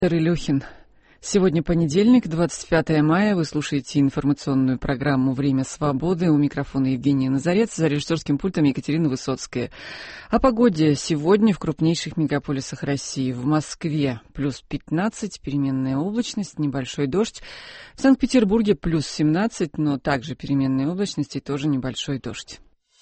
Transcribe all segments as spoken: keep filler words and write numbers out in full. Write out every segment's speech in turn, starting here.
Илюхин. Сегодня понедельник, двадцать пятое мая. Вы слушаете информационную программу «Время свободы». У микрофона Евгения Назарец, за режиссерским пультом Екатерина Высоцкая. О погоде сегодня в крупнейших мегаполисах России. В Москве плюс пятнадцать, переменная облачность, небольшой дождь. В Санкт-Петербурге плюс семнадцать, но также переменная облачность и тоже небольшой дождь.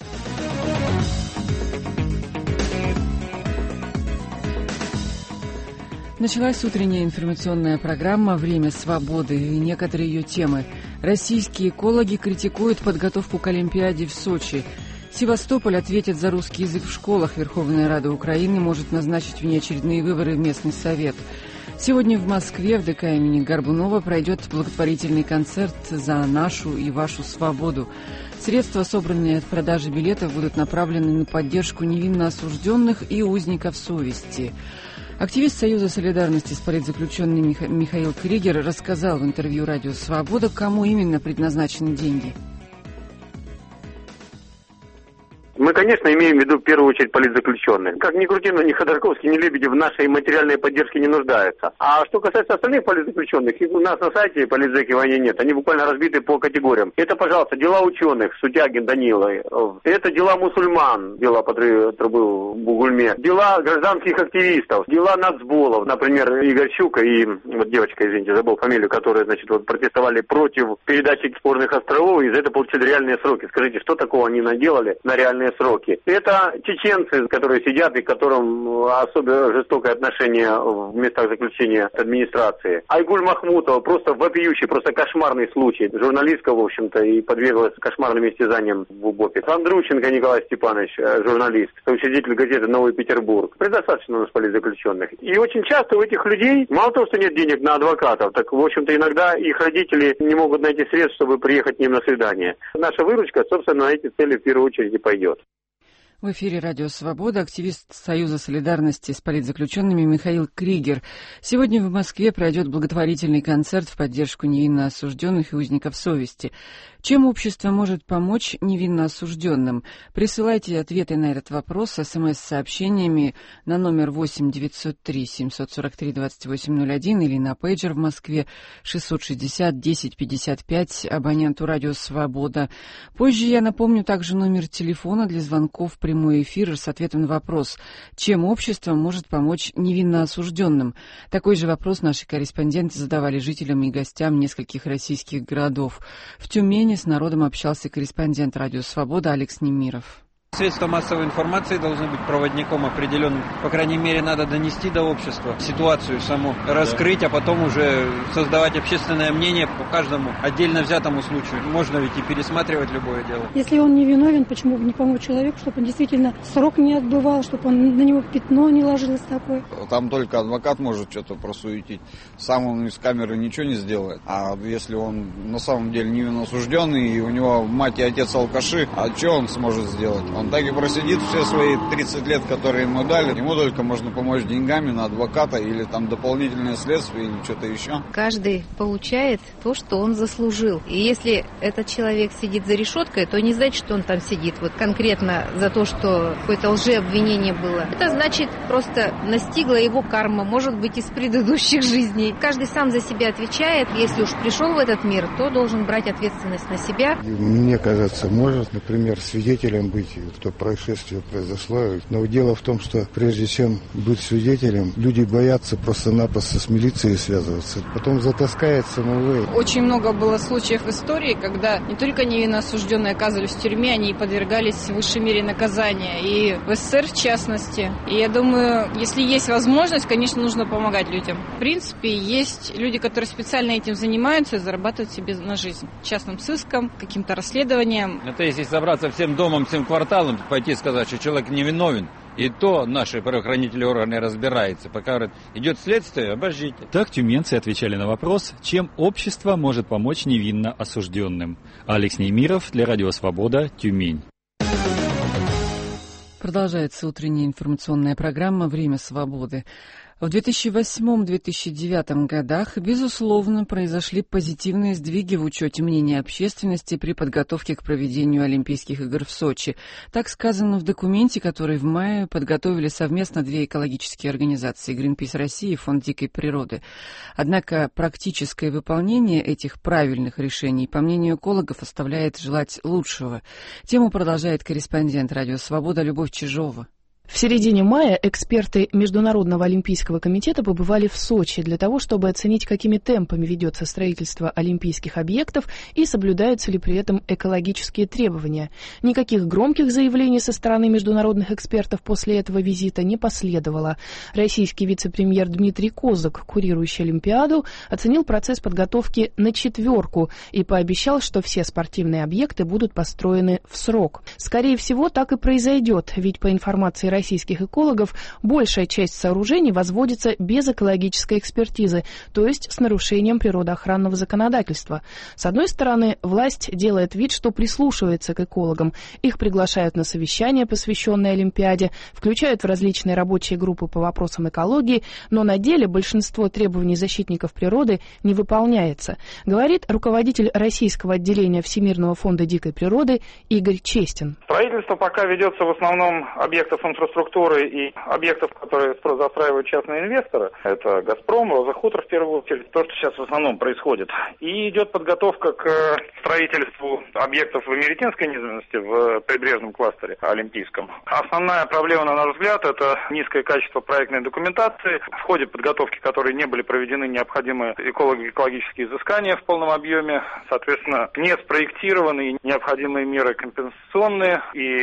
Началась утренняя информационная программа «Время свободы» и некоторые ее темы. Российские экологи критикуют подготовку к Олимпиаде в Сочи. Севастополь ответит за русский язык в школах. Верховная Рада Украины может назначить внеочередные выборы в местный совет. Сегодня в Москве в ДК имени Горбунова пройдет благотворительный концерт «За нашу и вашу свободу». Средства, собранные от продажи билетов, будут направлены на поддержку невинно осужденных и узников совести. Активист Союза солидарности с политзаключенными Миха- Михаил Кригер рассказал в интервью «Радио Свобода», кому именно предназначены деньги. Мы, конечно, имеем в виду в первую очередь политзаключенных. Как ни крути, но ни Ходорковский, ни Лебедев в нашей материальной поддержке не нуждаются. А что касается остальных политзаключенных, их у нас на сайте политзаки нет. Они буквально разбиты по категориям. Это, пожалуйста, дела ученых, Сутягин Данила. Это дела мусульман, дела подрыва трубы в Бугульме. Дела гражданских активистов, дела нацболов. Например, Игорь Щука и вот девочка, извините, забыл фамилию, которые, значит, вот протестовали против передачи спорных островов и за это получили реальные сроки. Скажите, что такого они наделали на реальные сроки? Это чеченцы, которые сидят и к которым особо жестокое отношение в местах заключения администрации. Айгуль Махмутова, просто вопиющий, просто кошмарный случай. Журналистка, в общем-то, и подверглась кошмарным истязаниям в УБОПе. Андрущенко Николай Степанович, журналист, учредитель газеты «Новый Петербург». Предостаточно у нас политзаключенных. И очень часто у этих людей, мало того, что нет денег на адвокатов, так, в общем-то, иногда их родители не могут найти средств, чтобы приехать к ним на свидание. Наша выручка, собственно, на эти цели в первую очередь и пойдет. В эфире «Радио Свобода» активист Союза солидарности с политзаключенными Михаил Кригер. Сегодня в Москве пройдет благотворительный концерт в поддержку невинно осужденных и узников совести. Чем общество может помочь невинно осужденным? Присылайте ответы на этот вопрос смс-сообщениями на номер восемь девятьсот три семьсот сорок три двадцать восемь ноль один или на пейджер в Москве шестьсот шестьдесят десять пятьдесят пять, абоненту «Радио Свобода». Позже я напомню также номер телефона для звонков в прямой эфир с ответом на вопрос, чем общество может помочь невинно осужденным. Такой же вопрос наши корреспонденты задавали жителям и гостям нескольких российских городов. В Тюмени с народом общался корреспондент «Радио Свобода» Алекс Немиров. Средства массовой информации должны быть проводником определенным. По крайней мере, надо донести до общества ситуацию саму, раскрыть, а потом уже создавать общественное мнение по каждому отдельно взятому случаю. Можно ведь и пересматривать любое дело. Если он не виновен, почему бы не помочь человеку, чтобы он действительно срок не отбывал, чтобы он, на него пятно не ложилось такое? Там только адвокат может что-то просуетить. Сам он из камеры ничего не сделает. А если он на самом деле невинно осужденный, и у него мать и отец алкаши, а что он сможет сделать? Он так и просидит все свои тридцать лет, которые ему дали. Ему только можно помочь деньгами на адвоката или там дополнительные следствия или что-то еще. Каждый получает то, что он заслужил. И если этот человек сидит за решеткой, то не значит, что он там сидит вот конкретно за то, что какое-то лжеобвинение было. Это значит, просто настигла его карма, может быть, из предыдущих жизней. Каждый сам за себя отвечает. Если уж пришел в этот мир, то должен брать ответственность на себя. Мне кажется, может, например, свидетелем быть, что происшествие произошло. Но дело в том, что прежде чем быть свидетелем, люди боятся просто-напросто с милицией связываться. Потом затаскается, ну вы. Очень много было случаев в истории, когда не только невинно осужденные оказывались в тюрьме, они подвергались в высшей мере наказания. И в СССР в частности. И я думаю, если есть возможность, конечно, нужно помогать людям. В принципе, есть люди, которые специально этим занимаются и зарабатывают себе на жизнь. Частным сыском, каким-то расследованием. Это если собраться всем домом, всем кварталом, пойти сказать, что человек невиновен, и то наши правоохранительные органы разбираются. Пока говорят, идет следствие, обождите. Так тюменцы отвечали на вопрос, чем общество может помочь невинно осужденным. Алекс Немиров для Радио Свобода, Тюмень. Продолжается утренняя информационная программа «Время свободы». В две тысячи восьмом — две тысячи девятом годах, безусловно, произошли позитивные сдвиги в учете мнения общественности при подготовке к проведению Олимпийских игр в Сочи. Так сказано в документе, который в мае подготовили совместно две экологические организации «Гринпис России» и Фонд дикой природы. Однако практическое выполнение этих правильных решений, по мнению экологов, оставляет желать лучшего. Тему продолжает корреспондент «Радио Свобода» Любовь Чижова. В середине мая эксперты Международного олимпийского комитета побывали в Сочи для того, чтобы оценить, какими темпами ведется строительство олимпийских объектов и соблюдаются ли при этом экологические требования. Никаких громких заявлений со стороны международных экспертов после этого визита не последовало. Российский вице-премьер Дмитрий Козак, курирующий Олимпиаду, оценил процесс подготовки на четверку и пообещал, что все спортивные объекты будут построены в срок. Скорее всего, так и произойдет, ведь по информации российских экологов, большая часть сооружений возводится без экологической экспертизы, то есть с нарушением природоохранного законодательства. С одной стороны, власть делает вид, что прислушивается к экологам. Их приглашают на совещания, посвященные Олимпиаде, включают в различные рабочие группы по вопросам экологии, но на деле большинство требований защитников природы не выполняется, говорит руководитель российского отделения Всемирного фонда дикой природы Игорь Честин. Строительство пока ведется в основном объектов инфраструктуры и объектов, которые застраивают частные инвесторы. Это «Газпром», «Роза-Хутор» в первую очередь. То, что сейчас в основном происходит. И идет подготовка к строительству объектов в эмеретинской низменности, в прибрежном кластере олимпийском. Основная проблема, на наш взгляд, это низкое качество проектной документации. В ходе подготовки которой не были проведены необходимые экологические изыскания в полном объеме. Соответственно, не спроектированы необходимые меры компенсационные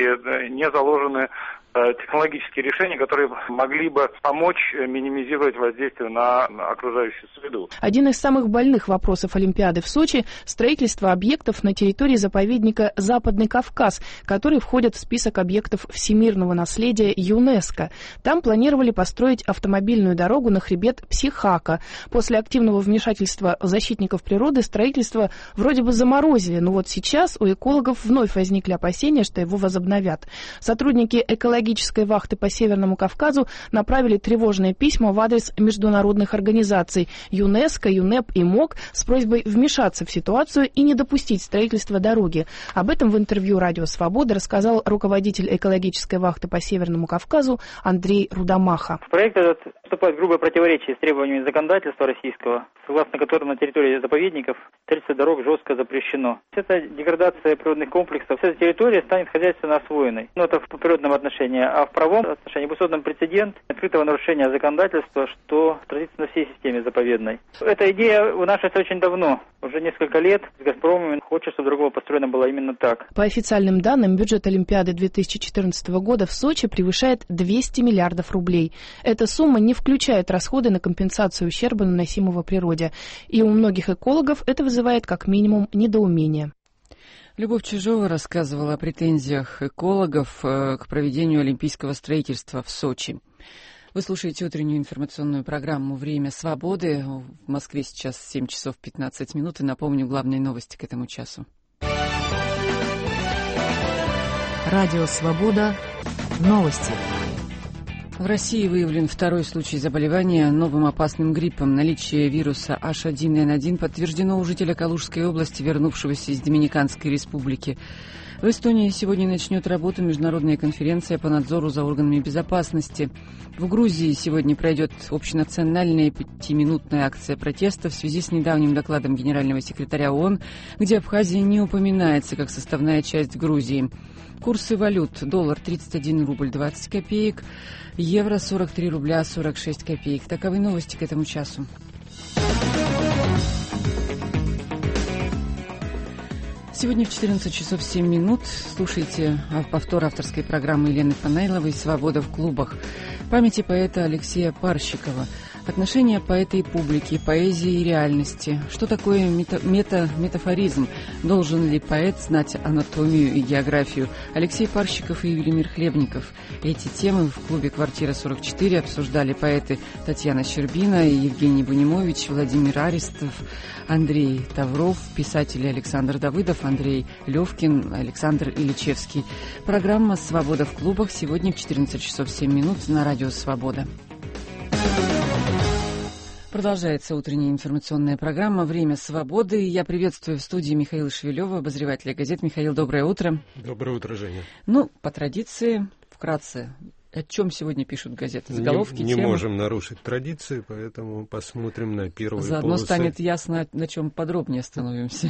и не заложены технологические решения, которые могли бы помочь минимизировать воздействие на окружающую среду. Один из самых больных вопросов Олимпиады в Сочи – строительство объектов на территории заповедника Западный Кавказ, который входит в список объектов всемирного наследия ЮНЕСКО. Там планировали построить автомобильную дорогу на хребет Психака. После активного вмешательства защитников природы строительство вроде бы заморозили, но вот сейчас у экологов вновь возникли опасения, что его возобновят. Сотрудники экологической вахты по Северному Кавказу направили тревожные письма в адрес международных организаций ЮНЕСКО, ЮНЕП и МОК с просьбой вмешаться в ситуацию и не допустить строительства дороги. Об этом в интервью «Радио Свобода» рассказал руководитель экологической вахты по Северному Кавказу Андрей Рудомаха. Проект этот вступает в грубое противоречие с требованиями законодательства российского, согласно которому на территории заповедников строительство дорог жестко запрещено. Это деградация природных комплексов. Вся эта территория станет хозяйственно освоенной. Ну, это в природном отношении. А в правом отношении был создан прецедент открытого нарушения законодательства, что отразится на всей системе заповедной. Эта идея вынашивается очень давно. Уже несколько лет с «Газпромом» хочет, чтобы дорога построена была именно так. По официальным данным, бюджет Олимпиады две тысячи четырнадцатого года в Сочи превышает двести миллиардов рублей. Эта сумма не включает расходы на компенсацию ущерба, наносимого природе. И у многих экологов это вызывает как минимум недоумение. Любовь Чижова рассказывала о претензиях экологов к проведению олимпийского строительства в Сочи. Вы слушаете утреннюю информационную программу «Время свободы». В Москве сейчас семь часов пятнадцать минут. И напомню главные новости к этому часу. Радио «Свобода». Новости. В России выявлен второй случай заболевания новым опасным гриппом. Наличие вируса эйч один эн один подтверждено у жителя Калужской области, вернувшегося из Доминиканской республики. В Эстонии сегодня начнет работу международная конференция по надзору за органами безопасности. В Грузии сегодня пройдет общенациональная пятиминутная акция протеста в связи с недавним докладом генерального секретаря ООН, где Абхазия не упоминается как составная часть Грузии. Курсы валют: доллар тридцать один рубль двадцать копеек, евро сорок три рубля сорок шесть копеек. Таковы новости к этому часу. Сегодня в четырнадцать часов семь минут слушайте повтор авторской программы Елены Фанайловой «Свобода в клубах». Памяти поэта Алексея Парщикова. Отношения поэта и публики, поэзии и реальности. Что такое мета, мета, метафоризм? Должен ли поэт знать анатомию и географию? Алексей Парщиков и Велимир Хлебников. Эти темы в клубе «Квартира сорок четыре» обсуждали поэты Татьяна Щербина и Евгений Бунимович, Владимир Аристов, Андрей Тавров, писатели Александр Давыдов, Андрей Левкин, Александр Ильичевский. Программа «Свобода в клубах» сегодня в четырнадцать часов семь минут на радио «Свобода». Продолжается утренняя информационная программа «Время свободы». Я приветствую в студии Михаила Шевелева, обозревателя газет. Михаил, доброе утро. Доброе утро, Женя. Ну, по традиции, вкратце, о чем сегодня пишут газеты? Заголовки, не, не темы? можем нарушить традиции, поэтому посмотрим на первые Заодно полосы. станет ясно, на чем подробнее остановимся.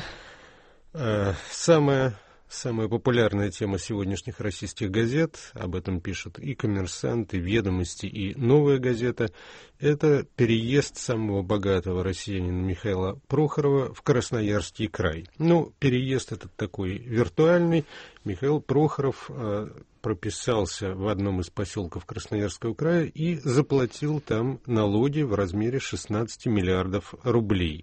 Самая... Самая популярная тема сегодняшних российских газет, об этом пишут и «Коммерсант», и «Ведомости», и «Новая газета», это переезд самого богатого россиянина Михаила Прохорова в Красноярский край. Ну, переезд этот такой виртуальный. Михаил Прохоров э, прописался в одном из поселков Красноярского края и заплатил там налоги в размере шестнадцать миллиардов рублей.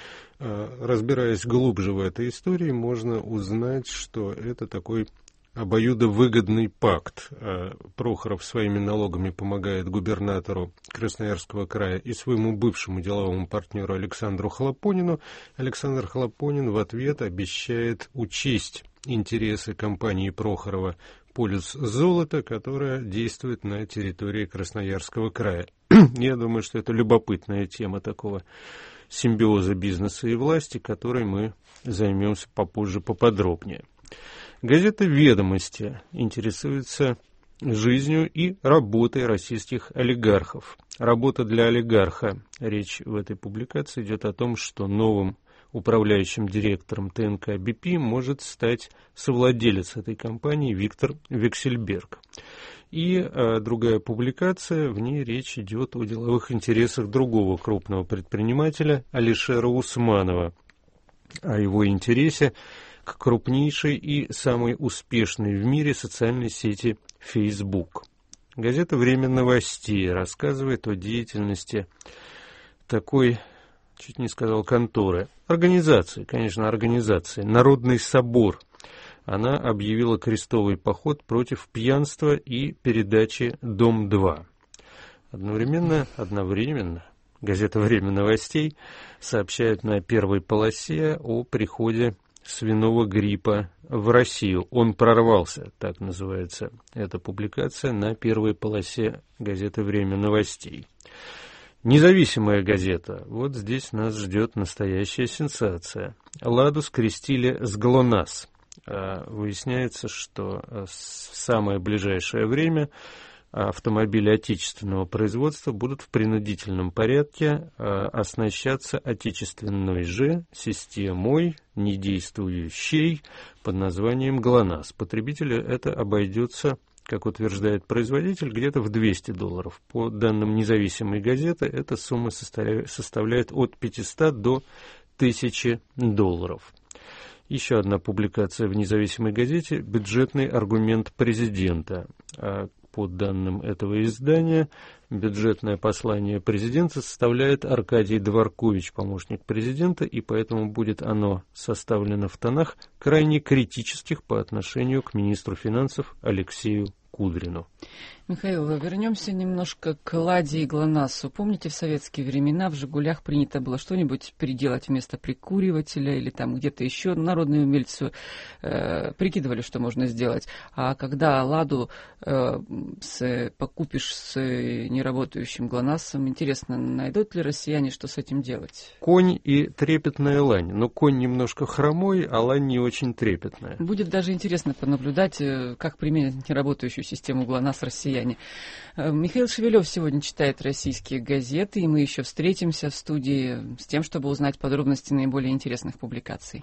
Разбираясь глубже в этой истории, можно узнать, что это такой обоюдовыгодный пакт. Прохоров своими налогами помогает губернатору Красноярского края и своему бывшему деловому партнеру Александру Хлопонину. Александр Хлопонин в ответ обещает учесть интересы компании Прохорова «Полюс золота», которая действует на территории Красноярского края. Я думаю, что это любопытная тема такого симбиоза бизнеса и власти, которой мы займемся попозже поподробнее. Газета «Ведомости» интересуется жизнью и работой российских олигархов. Работа для олигарха. Речь в этой публикации идет о том, что новым управляющим директором ТНК «Би Пи» может стать совладелец этой компании Виктор Вексельберг. И а, другая публикация, в ней речь идет о деловых интересах другого крупного предпринимателя Алишера Усманова, о его интересе к крупнейшей и самой успешной в мире социальной сети Facebook. Газета «Время новостей» рассказывает о деятельности такой, чуть не сказал, конторы, организации, конечно, организации, Народный собор. Она объявила крестовый поход против пьянства и передачи «Дом-два». Одновременно, одновременно газета «Время новостей» сообщает на первой полосе о приходе свиного гриппа в Россию. Он прорвался, так называется эта публикация, на первой полосе газеты «Время новостей». Независимая газета. Вот здесь нас ждет настоящая сенсация. «Ладу скрестили с ГЛОНАСС». Выясняется, что в самое ближайшее время автомобили отечественного производства будут в принудительном порядке оснащаться отечественной же системой, недействующей, под названием ГЛОНАСС. Потребителю это обойдется, как утверждает производитель, где-то в двести долларов. По данным независимой газеты, эта сумма составляет от пятисот до тысячи долларов. Еще одна публикация в независимой газете «Бюджетный аргумент президента». По данным этого издания, бюджетное послание президента составляет Аркадий Дворкович, помощник президента, и поэтому будет оно составлено в тонах крайне критических по отношению к министру финансов Алексею Кудрину. Михаил, вернемся немножко к «Ладе» и ГЛОНАССу. Помните, в советские времена в «Жигулях» принято было что-нибудь переделать вместо прикуривателя или там где-то еще? Народные умельцы э, прикидывали, что можно сделать. А когда «Ладу» э, с, покупишь с неработающим ГЛОНАССом, интересно, найдут ли россияне, что с этим делать? Конь и трепетная лань. Но конь немножко хромой, а лань не очень трепетная. Будет даже интересно понаблюдать, как применят неработающую систему ГЛОНАСС россияне. Михаил Шевелев сегодня читает российские газеты, и мы еще встретимся в студии с тем, чтобы узнать подробности наиболее интересных публикаций.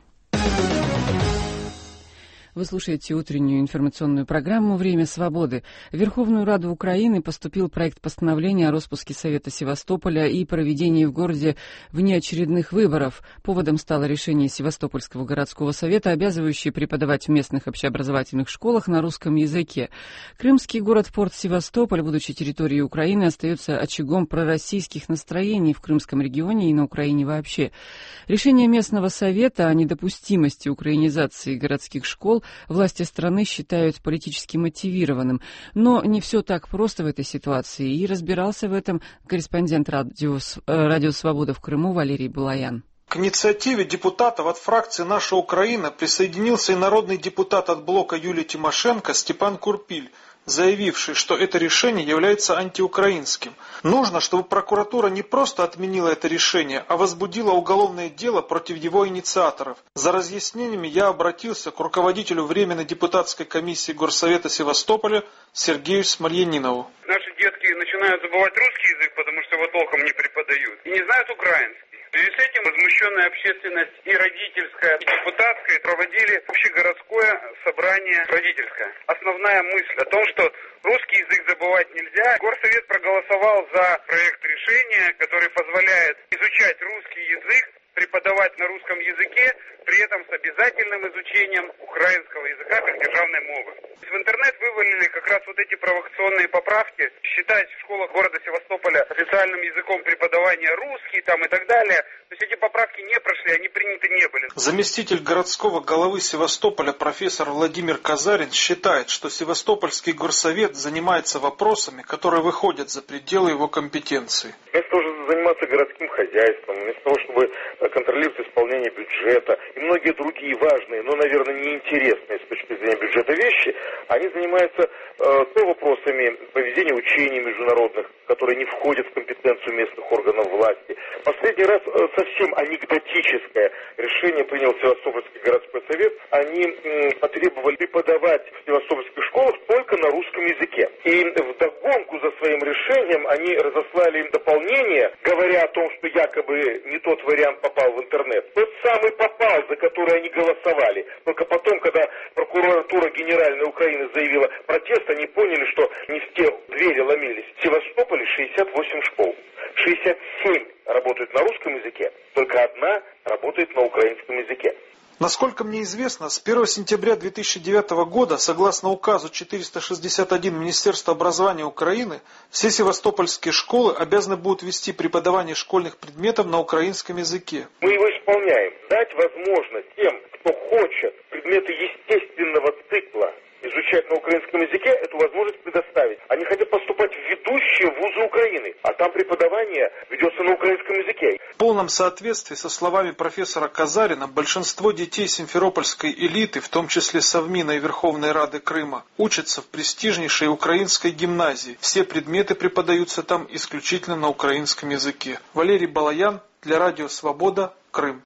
Вы слушаете утреннюю информационную программу «Время свободы». В Верховную Раду Украины поступил проект постановления о распуске Совета Севастополя и проведении в городе внеочередных выборов. Поводом стало решение Севастопольского городского совета, обязывающее преподавать в местных общеобразовательных школах на русском языке. Крымский город-порт Севастополь, будучи территорией Украины, остается очагом пророссийских настроений в Крымском регионе и на Украине вообще. Решение местного совета о недопустимости украинизации городских школ власти страны считают политически мотивированным. Но не все так просто в этой ситуации. И разбирался в этом корреспондент радио, радио «Свобода» в Крыму Валерий Булаян. К инициативе депутатов от фракции «Наша Украина» присоединился и народный депутат от блока Юлии Тимошенко Степан Курпиль. заявивший, что это решение является антиукраинским. Нужно, чтобы прокуратура не просто отменила это решение, а возбудила уголовное дело против его инициаторов. За разъяснениями я обратился к руководителю Временной депутатской комиссии Горсовета Севастополя Сергею Смольянинову. Наши детки начинают забывать русский язык, потому что его толком не преподают, и не знают украинский. В связи с этим возмущенная общественность и родительская, и депутатская проводили общегородское собрание родительское. Основная мысль о том, что русский язык забывать нельзя. Горсовет проголосовал за проект решения, который позволяет изучать русский язык, преподавать на русском языке, при этом с обязательным изучением украинского языка как державной мовы. В интернет вывалили как раз вот эти провокационные поправки, считать в школах города Севастополя официальным языком преподавания русский там и так далее. То есть эти поправки не прошли, они приняты не были. Заместитель городского головы Севастополя профессор Владимир Казарин считает, что Севастопольский горсовет занимается вопросами, которые выходят за пределы его компетенции. Вместо того, чтобы заниматься городским хозяйством, вместо того, чтобы контролировать исполнение бюджета и многие другие важные, но, наверное, неинтересные с точки зрения бюджета вещи, они занимаются э, то вопросами проведения учений международных, которые не входят в компетенцию местных органов власти. Последний раз э, совсем анекдотическое решение принял Севастопольский городской совет. Они э, потребовали преподавать в севастопольских школах только на русском языке. И вдогонку за своим решением они разослали дополнение, говоря о том, что якобы не тот вариант попал в интернет. Тот самый попал, за который они голосовали. Только потом, когда прокуратура Генеральной Украины заявила протест, они поняли, что не в те двери ломились. В Севастополе шестьдесят восемь школ. шестьдесят семь работают на русском языке, только одна работает на украинском языке. Насколько мне известно, с первого сентября две тысячи девятого года, согласно указу четыреста шестьдесят один Министерства образования Украины, все севастопольские школы обязаны будут вести преподавание школьных предметов на украинском языке. Мы его исполняем. Дать возможность тем, кто хочет предметы естественного цикла изучать на украинском языке, эту возможность предоставить. Они хотят поступать в ведущие вузы Украины, а там преподавание ведется на украинском языке. В полном соответствии со словами профессора Казарина, большинство детей симферопольской элиты, в том числе Совмина и Верховной Рады Крыма, учатся в престижнейшей украинской гимназии. Все предметы преподаются там исключительно на украинском языке. Валерий Балаян для Радио Свобода, Крым.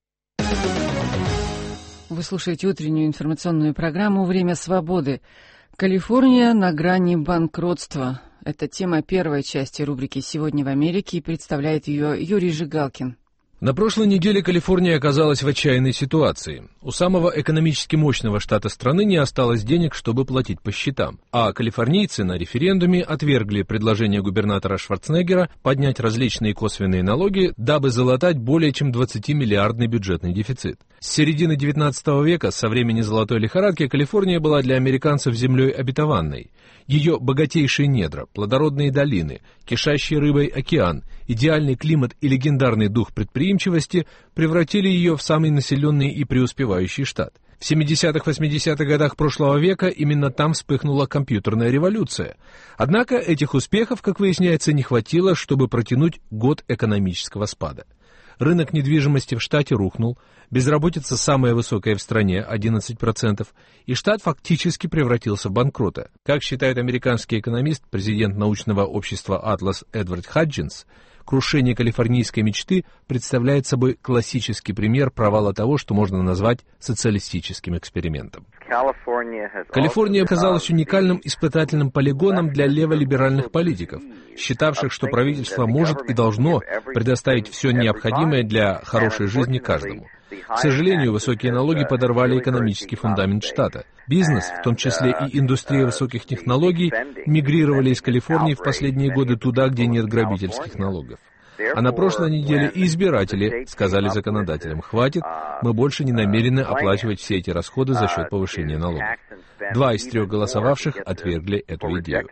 Вы слушаете утреннюю информационную программу «Время свободы». Калифорния на грани банкротства. Это тема первой части рубрики «Сегодня в Америке», и представляет ее Юрий Жигалкин. На прошлой неделе Калифорния оказалась в отчаянной ситуации. У самого экономически мощного штата страны не осталось денег, чтобы платить по счетам. А калифорнийцы на референдуме отвергли предложение губернатора Шварценеггера поднять различные косвенные налоги, дабы залатать более чем двадцатимиллиардный бюджетный дефицит. С середины девятнадцатого века, со времени золотой лихорадки, Калифорния была для американцев землей обетованной. Ее богатейшие недра, плодородные долины, кишащий рыбой океан, идеальный климат и легендарный дух предприимчивости превратили ее в самый населенный и преуспевающий штат. В семидесятых-восьмидесятых годах прошлого века именно там вспыхнула компьютерная революция. Однако этих успехов, как выясняется, не хватило, чтобы протянуть год экономического спада. Рынок недвижимости в штате рухнул, безработица самая высокая в стране, одиннадцать процентов, и штат фактически превратился в банкрота. Как считает американский экономист, президент научного общества «Атлас» Эдвард Хаджинс, крушение калифорнийской мечты представляет собой классический пример провала того, что можно назвать социалистическим экспериментом. Калифорния оказалась уникальным испытательным полигоном для леволиберальных политиков, считавших, что правительство может и должно предоставить все необходимое для хорошей жизни каждому. К сожалению, высокие налоги подорвали экономический фундамент штата. Бизнес, в том числе и индустрия высоких технологий, мигрировали из Калифорнии в последние годы туда, где нет грабительских налогов. А на прошлой неделе и избиратели сказали законодателям: «Хватит, мы больше не намерены оплачивать все эти расходы за счет повышения налогов». Два из трех голосовавших отвергли эту идею.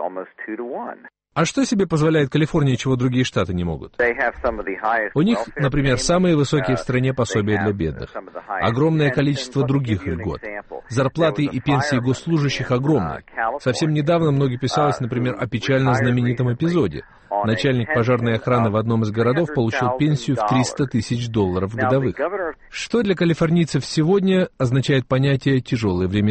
А что себе позволяет Калифорния, чего другие штаты не могут? У них, например, самые высокие в стране пособия для бедных, огромное количество других льгот. Зарплаты и пенсии госслужащих огромны. Совсем недавно много писалось, например, о печально знаменитом эпизоде. Начальник пожарной охраны в одном из городов получил пенсию в триста тысяч долларов годовых. Что для калифорнийцев сегодня означает понятие «тяжелые времена»?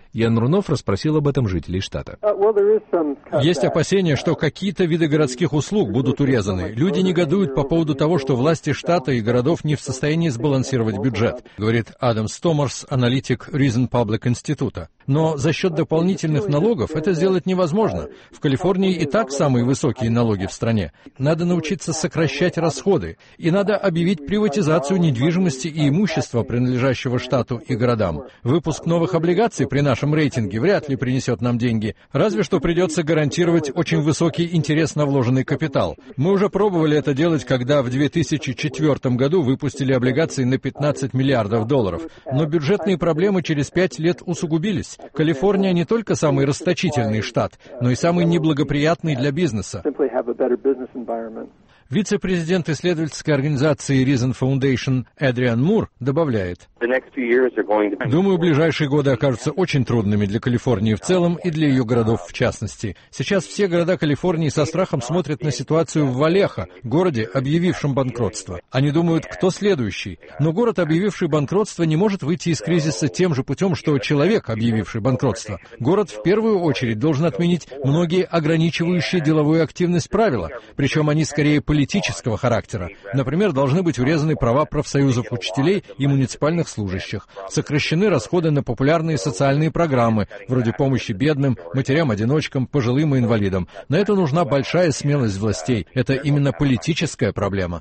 Ян Рунов расспросил об этом жителей штата. Есть опасения, что какие-то виды городских услуг будут урезаны. Люди негодуют по поводу того, что власти штата и городов не в состоянии сбалансировать бюджет, говорит Адам Стомарс, аналитик Reason Public института. Но за счет дополнительных налогов это сделать невозможно. В Калифорнии и так самые высокие налоги в стране. Надо научиться сокращать расходы. И надо объявить приватизацию недвижимости и имущества, принадлежащего штату и городам. Выпуск новых облигаций при нашем рейтинге вряд ли принесет нам деньги. Разве что придется гарантировать очень высокий интерес на вложенный капитал. Мы уже пробовали это делать, когда в две тысячи четвёртом году выпустили облигации на пятнадцать миллиардов долларов. Но бюджетные проблемы через пять лет усугубились. Калифорния не только самый расточительный штат, но и самый неблагоприятный для бизнеса. Вице-президент исследовательской организации Reason Foundation Эдриан Мур добавляет: «Думаю, ближайшие годы окажутся очень трудными для Калифорнии в целом и для ее городов в частности. Сейчас все города Калифорнии со страхом смотрят на ситуацию в Валехо, городе, объявившем банкротство. Они думают, кто следующий. Но город, объявивший банкротство, не может выйти из кризиса тем же путем, что человек, объявивший банкротство. Город в первую очередь должен отменить многие ограничивающие деловую активность правила, причем они скорее политические, политического характера. Например, должны быть урезаны права профсоюзов учителей и муниципальных служащих, сокращены расходы на популярные социальные программы, вроде помощи бедным, матерям-одиночкам, пожилым и инвалидам. На это нужна большая смелость властей. Это именно политическая проблема.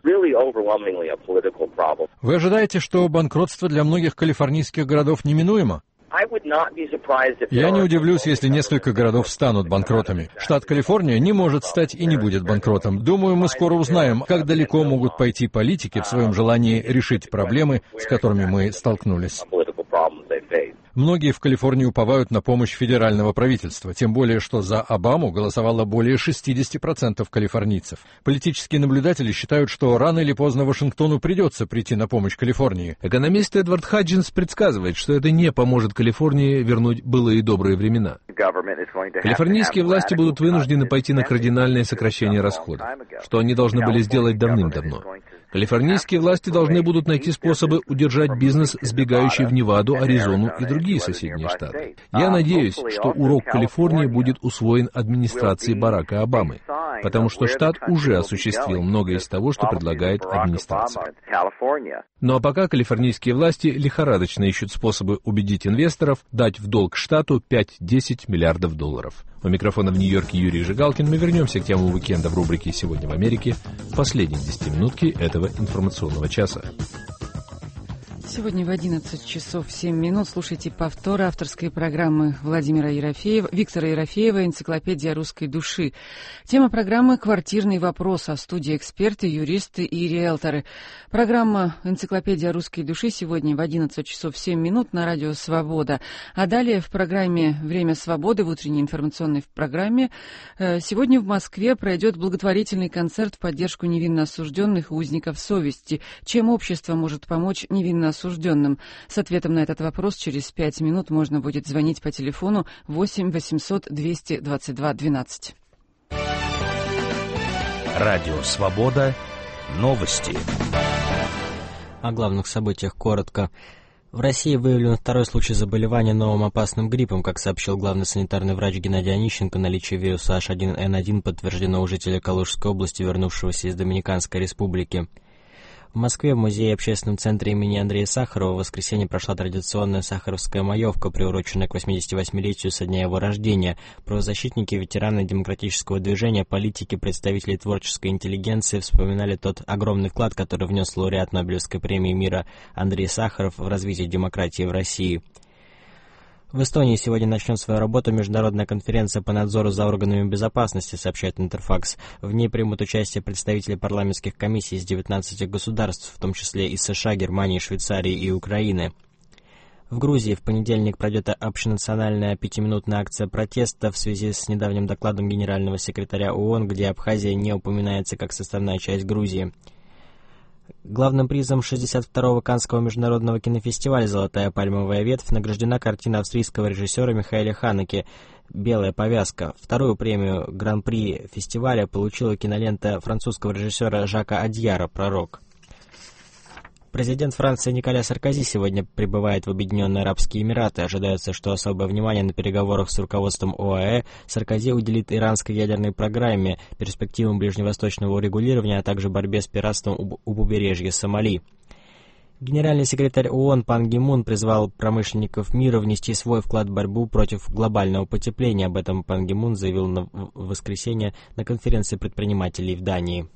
Вы ожидаете, что банкротство для многих калифорнийских городов неминуемо? Я не удивлюсь, если несколько городов станут банкротами. Штат Калифорния не может стать и не будет банкротом. Думаю, мы скоро узнаем, как далеко могут пойти политики в своем желании решить проблемы, с которыми мы столкнулись. Многие в Калифорнии уповают на помощь федерального правительства, тем более, что за Обаму голосовало более шестьдесят процентов калифорнийцев. Политические наблюдатели считают, что рано или поздно Вашингтону придется прийти на помощь Калифорнии. Экономист Эдвард Хаджинс предсказывает, что это не поможет Калифорнии вернуть былые добрые времена. Калифорнийские власти будут вынуждены пойти на кардинальное сокращение расходов, что они должны были сделать давным-давно. Калифорнийские власти должны будут найти способы удержать бизнес, сбегающий в Неваду, Аризону и другие соседние штаты. Я надеюсь, что урок Калифорнии будет усвоен администрацией Барака Обамы, потому что штат уже осуществил многое из того, что предлагает администрация. Ну а пока калифорнийские власти лихорадочно ищут способы убедить инвесторов дать в долг штату пять-десять миллиардов долларов. У микрофона в Нью-Йорке Юрий Жигалкин. Мы вернемся к темам уикенда в рубрике «Сегодня в Америке» в последние десятиминутки этого информационного часа. Сегодня в одиннадцать часов семь минут слушайте повтор авторской программы Владимира Ерофеева, Виктора Ерофеева «Энциклопедия русской души». Тема программы «Квартирный вопрос», а в студии эксперты, юристы и риэлторы. Программа «Энциклопедия русской души» сегодня в одиннадцать часов семь минут на радио «Свобода». А далее в программе «Время свободы», в утренней информационной программе, сегодня в Москве пройдет благотворительный концерт в поддержку невинно осужденных и узников совести. Чем общество может помочь невинно осужденным? осужденным. С ответом на этот вопрос через пять минут можно будет звонить по телефону восемь восемьсот двести двадцать два двенадцать. Радио «Свобода». Новости. О главных событиях коротко. В России выявлен второй случай заболевания новым опасным гриппом. Как сообщил главный санитарный врач Геннадий Онищенко, наличие вируса эйч один эн один подтверждено у жителя Калужской области, вернувшегося из Доминиканской республики. В Москве в музее и общественном центре имени Андрея Сахарова в воскресенье прошла традиционная сахаровская маевка, приуроченная к восьмидесятивосьмилетию со дня его рождения. Правозащитники, ветераны демократического движения, политики, представители творческой интеллигенции вспоминали тот огромный вклад, который внес лауреат Нобелевской премии мира Андрей Сахаров в развитие демократии в России. В Эстонии сегодня начнет свою работу международная конференция по надзору за органами безопасности, сообщает Интерфакс. В ней примут участие представители парламентских комиссий из девятнадцати государств, в том числе из США, Германии, Швейцарии и Украины. В Грузии в понедельник пройдет общенациональная пятиминутная акция протеста в связи с недавним докладом генерального секретаря ООН, где Абхазия не упоминается как составная часть Грузии. Главным призом шестьдесят второго Каннского международного кинофестиваля «Золотая пальмовая ветвь» награждена картина австрийского режиссера Михаэля Ханеке «Белая повязка». Вторую премию Гран-при фестиваля получила кинолента французского режиссера Жака Адьяра «Пророк». Президент Франции Николя Саркози сегодня прибывает в Объединенные Арабские Эмираты. Ожидается, что особое внимание на переговорах с руководством ОАЭ Саркози уделит иранской ядерной программе, перспективам ближневосточного урегулирования, а также борьбе с пиратством у побережья Сомали. Генеральный секретарь ООН Пан Ги Мун призвал промышленников мира внести свой вклад в борьбу против глобального потепления. Об этом Пан Ги Мун заявил на в воскресенье на конференции предпринимателей в Дании.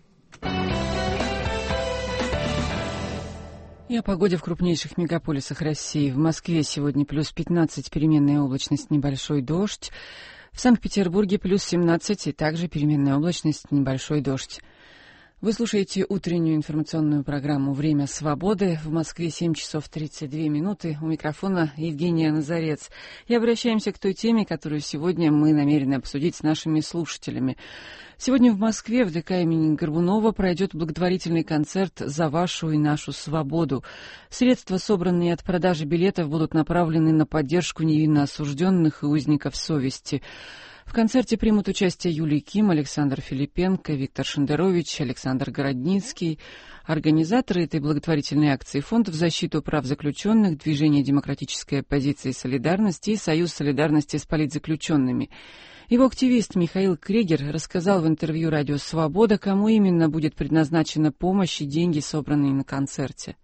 И о погоде в крупнейших мегаполисах России. В Москве сегодня плюс пятнадцать, переменная облачность, небольшой дождь. В Санкт-Петербурге плюс семнадцать и также переменная облачность, небольшой дождь. Вы слушаете утреннюю информационную программу «Время свободы». В Москве семь часов тридцать две минуты. У микрофона Евгения Назарец. И обращаемся к той теме, которую сегодня мы намерены обсудить с нашими слушателями. Сегодня в Москве в ДК имени Горбунова пройдет благотворительный концерт «За вашу и нашу свободу». Средства, собранные от продажи билетов, будут направлены на поддержку невинно осужденных и узников совести. В концерте примут участие Юлия Ким, Александр Филипенко, Виктор Шендерович, Александр Городницкий. Организаторы этой благотворительной акции — Фонд в защиту прав заключенных, Движение демократической оппозиции и солидарности и Союз солидарности с политзаключенными. Его активист Михаил Кригер рассказал в интервью «Радио Свобода», кому именно будет предназначена помощь и деньги, собранные на концерте.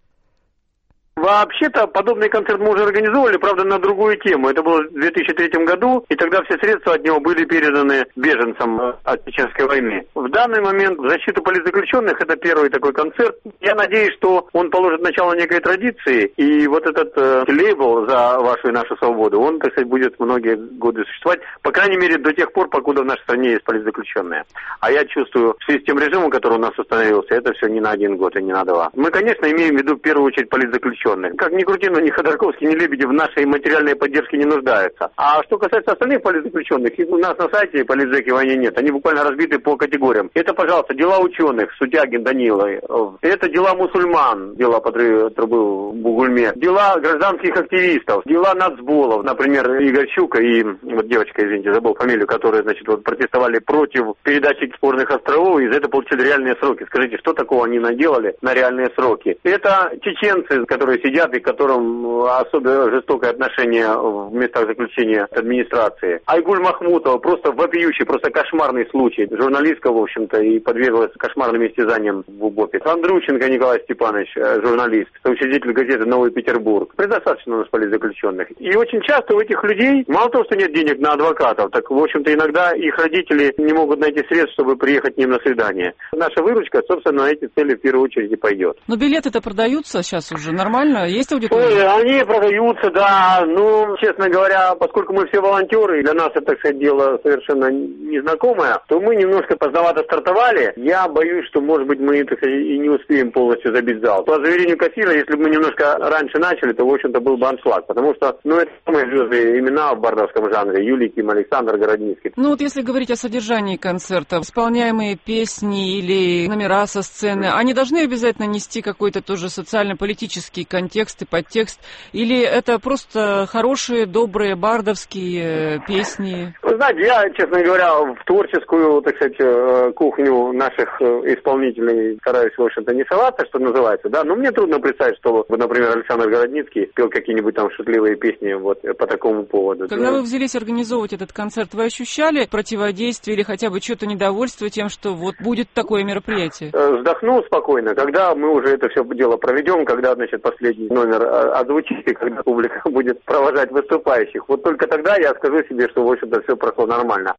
Вообще-то подобный концерт мы уже организовывали, правда, на другую тему. Это было в две тысячи третьем году, и тогда все средства от него были переданы беженцам от Чеченской войны. В данный момент в защиту политзаключенных это первый такой концерт. Я надеюсь, что он положит начало некой традиции, и вот этот э, лейбл «За вашу и нашу свободу», он, так сказать, будет многие годы существовать, по крайней мере, до тех пор, покуда в нашей стране есть политзаключенные. А я чувствую, в связи с тем режимом, который у нас установился, это все не на один год и не на два. Мы, конечно, имеем в виду в первую очередь политзаключенных. Как ни крути, но ни Ходорковский, ни Лебедев в нашей материальной поддержке не нуждаются. А что касается остальных политзаключенных, их у нас на сайте политзаки войны нет. Они буквально разбиты по категориям. Это, пожалуйста, дела ученых, Сутягин Данила. Это дела мусульман, дела подрыва трубы в Бугульме. Дела гражданских активистов, дела нацболов. Например, Игорь Щука и вот девочка, извините, забыл фамилию, которые, значит, вот протестовали против передачи спорных островов и за это получили реальные сроки. Скажите, что такого они наделали на реальные сроки? Это чеченцы, которые сидят и к которым особенно жестокое отношение в местах заключения администрации. Айгуль Махмутова, просто вопиющий, просто кошмарный случай. Журналистка, в общем-то, и подверглась кошмарным истязаниям в УБОПе. Андрущенко Николай Степанович, журналист, соучредитель газеты «Новый Петербург». Предостаточно у нас политзаключенных. И очень часто у этих людей, мало того, что нет денег на адвокатов, так, в общем-то, иногда их родители не могут найти средств, чтобы приехать к ним на свидание. Наша выручка, собственно, на эти цели в первую очередь и пойдет. Но билеты-то продаются сейчас уже нормально? Есть аудитория? Ой, они продаются, да. Ну, честно говоря, поскольку мы все волонтеры, и для нас это, так сказать, дело совершенно незнакомое, то мы немножко поздновато стартовали. Я боюсь, что, может быть, мы, так сказать, и не успеем полностью забить зал. По заверению кассира, если бы мы немножко раньше начали, то, в общем-то, был бы аншлаг. Потому что, ну, это самые звездные имена в бардовском жанре. Юлий Ким, Александр Городницкий. Ну, вот если говорить о содержании концерта, исполняемые песни или номера со сцены, они должны обязательно нести какой-то тоже социально-политический контекст и подтекст, или это просто хорошие, добрые бардовские песни? Вы знаете, я, честно говоря, в творческую, так сказать, кухню наших исполнителей стараюсь, в общем-то, не соваться, что называется, да, но мне трудно представить, что, например, Александр Городницкий пел какие-нибудь там шутливые песни вот по такому поводу. Когда вы взялись организовывать этот концерт, вы ощущали противодействие или хотя бы что-то недовольство тем, что вот будет такое мероприятие? Вздохнул спокойно, когда мы уже это все дело проведем, когда, значит, последний номер озвучить, и когда публика будет провожать выступающих. Вот только тогда я скажу себе, что, в общем-то, все прошло нормально.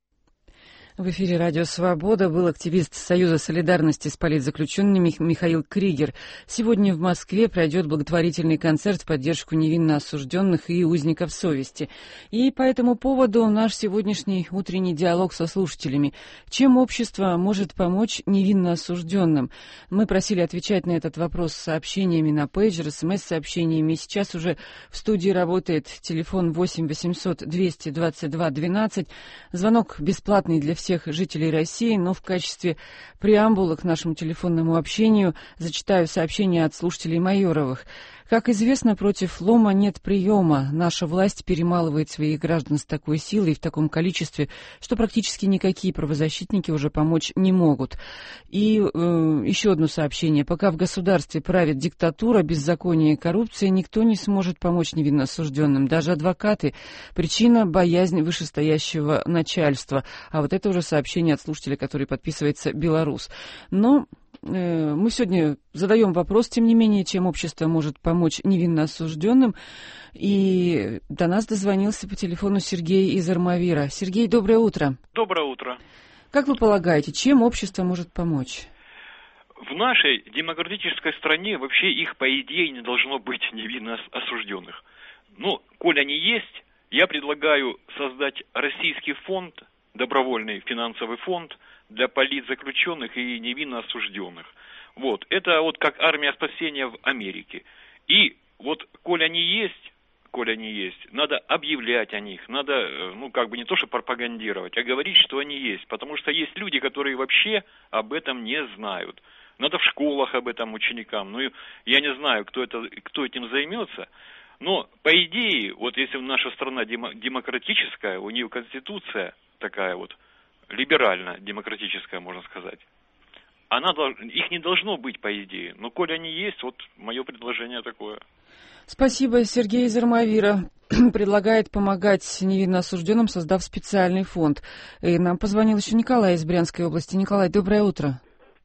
В эфире «Радио Свобода» был активист Союза солидарности с политзаключенными Михаил Кригер. Сегодня в Москве пройдет благотворительный концерт в поддержку невинно осужденных и узников совести. И по этому поводу наш сегодняшний утренний диалог со слушателями. Чем общество может помочь невинно осужденным? Мы просили отвечать на этот вопрос сообщениями на пейджер, смс-сообщениями. Сейчас уже в студии работает телефон восемь восемьсот двести двадцать два двенадцать. Звонок бесплатный для всех всех жителей России, но в качестве преамбулы к нашему телефонному общению зачитаю сообщение от слушателей Майоровых. Как известно, против лома нет приема. Наша власть перемалывает своих граждан с такой силой и в таком количестве, что практически никакие правозащитники уже помочь не могут. И э, еще одно сообщение. Пока в государстве правит диктатура, беззаконие и коррупция, никто не сможет помочь невинно осужденным. Даже адвокаты. Причина — боязнь вышестоящего начальства. А вот это уже сообщение от слушателя, который подписывается «Беларус». Но э, мы сегодня задаем вопрос, тем не менее, чем общество может помочь невинно осужденным. И до нас дозвонился по телефону Сергей из Армавира. Сергей, доброе утро. Доброе утро. Как вы полагаете, чем общество может помочь? В нашей демократической стране вообще их, по идее, не должно быть невинно осужденных. Но, коль они есть, я предлагаю создать российский фонд, добровольный финансовый фонд для политзаключенных и невинно осужденных. Вот, это вот как армия спасения в Америке. И вот, коль они есть, коль они есть, надо объявлять о них, надо, ну, как бы не то, что пропагандировать, а говорить, что они есть. Потому что есть люди, которые вообще об этом не знают. Надо в школах об этом ученикам. Ну, я не знаю, кто это, кто этим займется. Но, по идее, вот если наша страна демократическая, у нее конституция такая вот, либеральная, демократическая, можно сказать, она, их не должно быть, по идее. Но, коль они есть, вот мое предложение такое. Спасибо. Сергей из Армавира предлагает помогать невинно осужденным, создав специальный фонд. И нам позвонил еще Николай из Брянской области. Николай, доброе утро.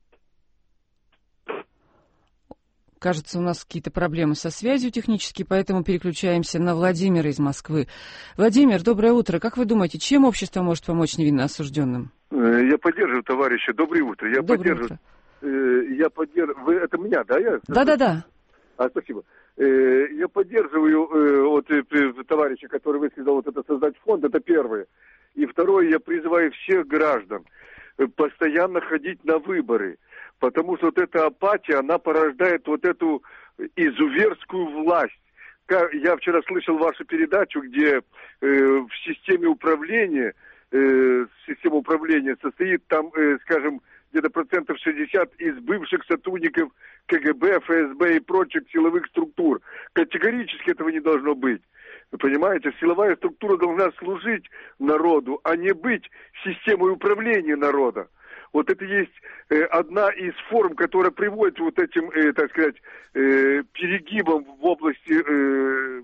Кажется, у нас какие-то проблемы со связью технически, поэтому переключаемся на Владимира из Москвы. Владимир, доброе утро. Как вы думаете, чем общество может помочь невинно осужденным? Я поддерживаю товарища. Доброе утро. Я Доброе поддерживаю. утро. Я поддерживаю. Вы это меня, да? Я... Да-да-да. А, спасибо. Я поддерживаю вот товарища, который высказал вот это создать фонд. Это первое. И второе, я призываю всех граждан постоянно ходить на выборы. Потому что вот эта апатия, она порождает вот эту изуверскую власть. Я вчера слышал вашу передачу, где э, в системе управления, э, система управления состоит там, э, скажем, где-то процентов шестьдесят из бывших сотрудников КГБ, ФСБ и прочих силовых структур. Категорически этого не должно быть. Вы понимаете, силовая структура должна служить народу, а не быть системой управления народа. Вот это есть э, одна из форм, которая приводит вот этим, э, так сказать, э, перегибам в области э,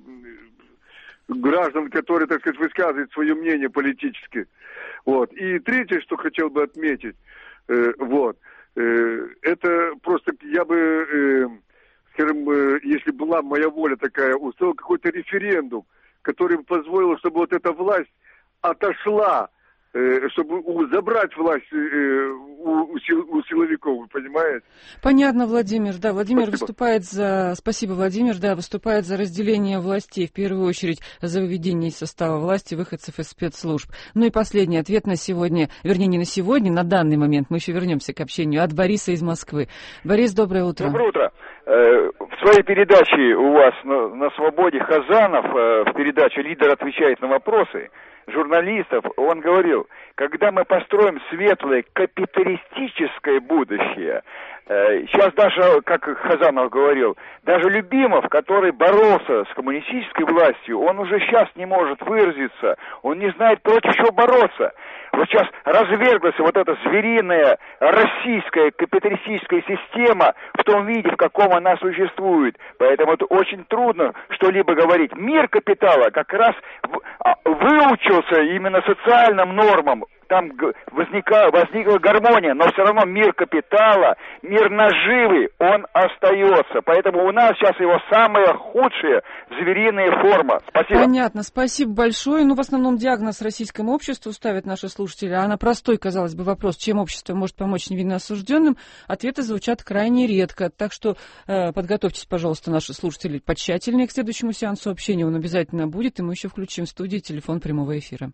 граждан, которые, так сказать, высказывают свое мнение политически. Вот. И третье, что хотел бы отметить, э, вот, э, это просто я бы, э, скажем, э, если была моя воля такая, устроил какой-то референдум, который бы позволил, чтобы вот эта власть отошла, чтобы забрать власть у, сил, у силовиков, вы понимаете? Понятно, Владимир. Да, Владимир Спасибо. выступает за... Спасибо, Владимир. Да, выступает за разделение властей, в первую очередь за выведение из состава власти выходцев из спецслужб. Ну и последний ответ на сегодня, вернее, не на сегодня, на данный момент, мы еще вернемся к общению, от Бориса из Москвы. Борис, доброе утро. Доброе утро. В своей передаче у вас на, на «Свободе» Хазанов, в передаче «Лидер отвечает на вопросы» журналистов, он говорил, когда мы построим светлое капиталистическое будущее, сейчас даже, как Хазанов говорил, даже Любимов, который боролся с коммунистической властью, он уже сейчас не может выразиться, он не знает, против чего бороться. Вот сейчас разверглась вот эта звериная российская капиталистическая система в том виде, в каком она существует. Поэтому это очень трудно что-либо говорить. Мир капитала как раз выучился именно социальным нормам. Там возникла, возникла гармония, но все равно мир капитала, мир наживы, он остается. Поэтому у нас сейчас его самая худшая звериная форма. Спасибо. Понятно, спасибо большое. Ну, в основном диагноз российскому обществу ставят наши слушатели, а на простой, казалось бы, вопрос, чем общество может помочь невинно осужденным, ответы звучат крайне редко. Так что э, подготовьтесь, пожалуйста, наши слушатели, потщательнее к следующему сеансу общения. Он обязательно будет, и мы еще включим в студии телефон прямого эфира.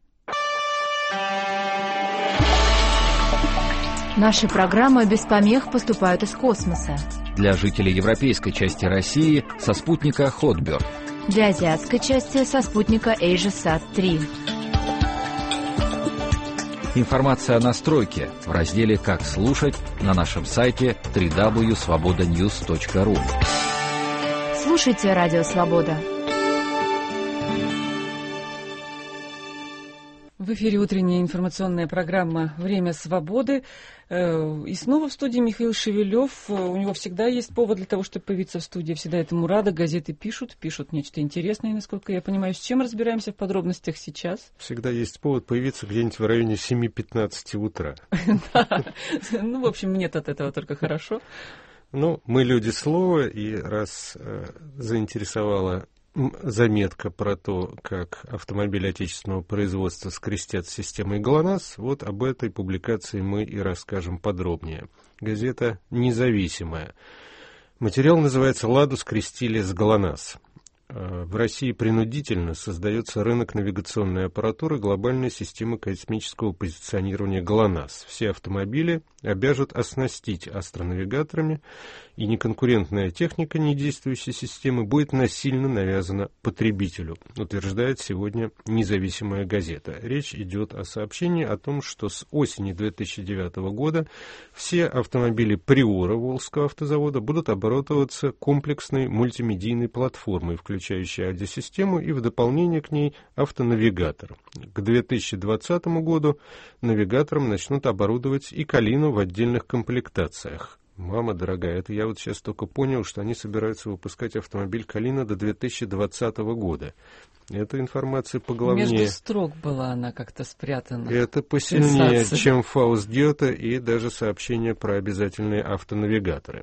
Наши программы без помех поступают из космоса. Для жителей европейской части России со спутника Хотберт. Для азиатской части со спутника AsiaSat три. Информация о настройке в разделе «Как слушать» на нашем сайте дабл ю дабл ю дабл ю точка свобода ньюс точка ру. слушайте Радио Свобода. В эфире утренняя информационная программа «Время свободы». И снова в студии Михаил Шевелев. У него всегда есть повод для того, чтобы появиться в студии. Всегда этому рада. Газеты пишут, пишут нечто интересное, насколько я понимаю. С чем разбираемся в подробностях сейчас? Всегда есть повод появиться где-нибудь в районе семь пятнадцать утра. Ну, в общем, нет от этого только хорошо. Ну, мы люди слова, и раз заинтересовала заметка про то, как автомобили отечественного производства скрестят с системой ГЛОНАСС, вот об этой публикации мы и расскажем подробнее. Газета независимая. Материал называется «Ладу скрестили с ГЛОНАСС». В России принудительно создается рынок навигационной аппаратуры глобальной системы космического позиционирования ГЛОНАСС. Все автомобили обяжут оснастить астронавигаторами, и неконкурентная техника недействующей системы будет насильно навязана потребителю, утверждает сегодня независимая газета. Речь идет о сообщении о том, что с осени две тысячи девятого года все автомобили Приора Волжского автозавода будут оборудоваться комплексной мультимедийной платформой, включающей аудиосистему и в дополнение к ней автонавигатор. К две тысячи двадцатому году навигатором начнут оборудовать и «Калину» в отдельных комплектациях. Мама дорогая, это я вот сейчас только понял, что они собираются выпускать автомобиль «Калина» до две тысячи двадцатого года. Эта информация поглавнее. Между строк была она как-то спрятана. Это посильнее, Сенсация. чем Фауст Гёте и даже сообщение про обязательные автонавигаторы.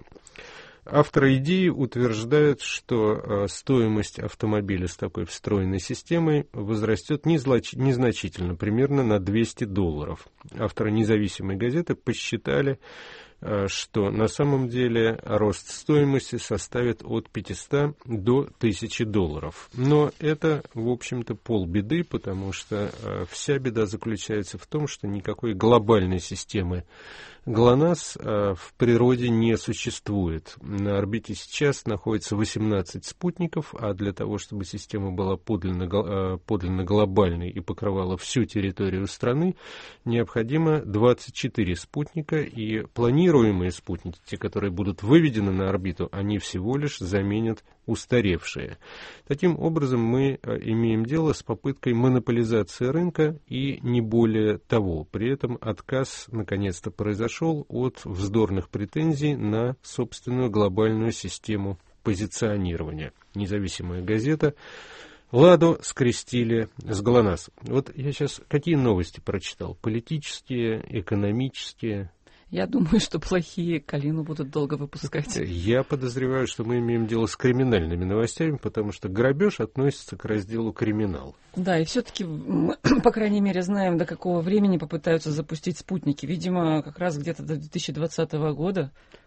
Авторы идеи утверждают, что э, стоимость автомобиля с такой встроенной системой возрастет незнач- незначительно, примерно на двести долларов. Авторы независимой газеты посчитали, э, что на самом деле рост стоимости составит от пятисот до тысячи долларов. Но это, в общем-то, полбеды, потому что э, вся беда заключается в том, что никакой глобальной системы ГЛОНАСС э, в природе не существует. На орбите сейчас находится восемнадцать спутников, а для того, чтобы система была подлинно, э, подлинно глобальной и покрывала всю территорию страны, необходимо двадцать четыре спутника, и планируемые спутники, те, которые будут выведены на орбиту, они всего лишь заменят устаревшие. Таким образом, мы э, имеем дело с попыткой монополизации рынка и не более того. При этом отказ наконец-то произошел от вздорных претензий на собственную глобальную систему позиционирования. Независимая газета. «Ладу скрестили с ГЛОНАСС». Вот я сейчас какие новости прочитал? Политические, экономические? Я думаю, что плохие «Калину» будут долго выпускать. Я подозреваю, что мы имеем дело с криминальными новостями, потому что грабеж относится к разделу «Криминал». Да, и все-таки мы, по крайней мере, знаем, до какого времени попытаются запустить спутники. Видимо, как раз где-то до две тысячи двадцатого года.